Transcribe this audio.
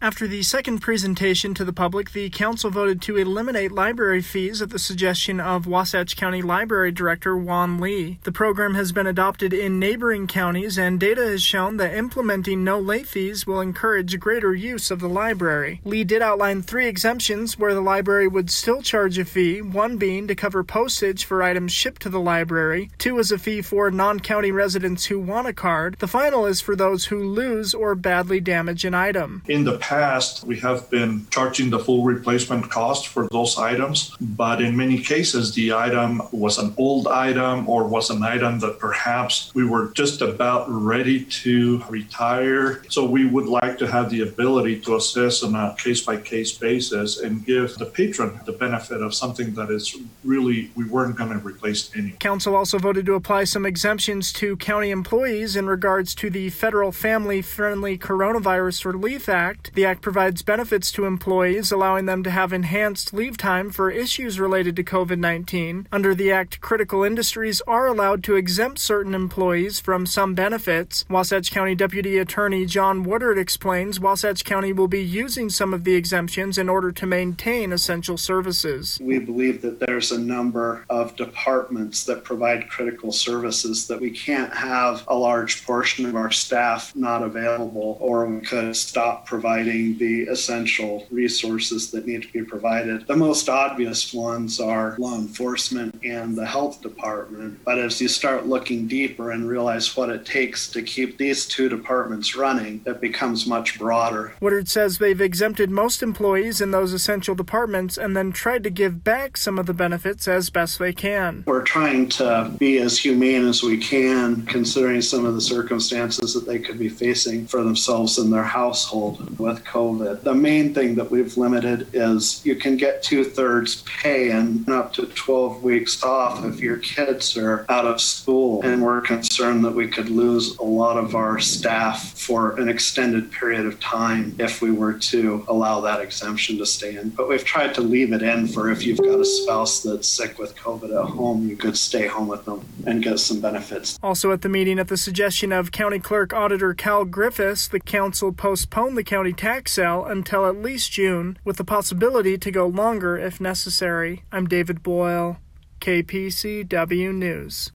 After the second presentation to the public, the council voted to eliminate library fees at the suggestion of Wasatch County Library Director Juan Lee. The program has been adopted in neighboring counties, and data has shown that implementing no late fees will encourage greater use of the library. Lee did outline 3 exemptions where the library would still charge a fee, one being to cover postage for items shipped to the library, 2 is a fee for non-county residents who want a card, the final is for those who lose or badly damage an item. In the past, we have been charging the full replacement cost for those items, but in many cases, the item was an old item or was an item that perhaps we were just about ready to retire. So we would like to have the ability to assess on a case-by-case basis and give the patron the benefit of something that is really, we weren't going to replace anyway. Council also voted to apply some exemptions to county employees in regards to the Federal Family-Friendly Coronavirus Relief Act. The act provides benefits to employees, allowing them to have enhanced leave time for issues related to COVID-19. Under the act, critical industries are allowed to exempt certain employees from some benefits. Wasatch County Deputy Attorney John Woodard explains Wasatch County will be using some of the exemptions in order to maintain essential services. We believe that there's a number of departments that provide critical services that we can't have a large portion of our staff not available, or we could stop providing the essential resources that need to be provided. The most obvious ones are law enforcement and the health department. But as you start looking deeper and realize what it takes to keep these 2 departments running, it becomes much broader. Woodard says they've exempted most employees in those essential departments and then tried to give back some of the benefits as best they can. We're trying to be as humane as we can, considering some of the circumstances that they could be facing for themselves and their household with COVID. The main thing that we've limited is you can get 2/3 pay and up to 12 weeks off if your kids are out of school. And we're concerned that we could lose a lot of our staff for an extended period of time if we were to allow that exemption to stay in. But we've tried to leave it in for if you've got a spouse that's sick with COVID at home, you could stay home with them and get some benefits. Also at the meeting, at the suggestion of County Clerk Auditor Cal Griffiths, the council postponed the county tax sale until at least June, with the possibility to go longer if necessary. I'm David Boyle, KPCW News.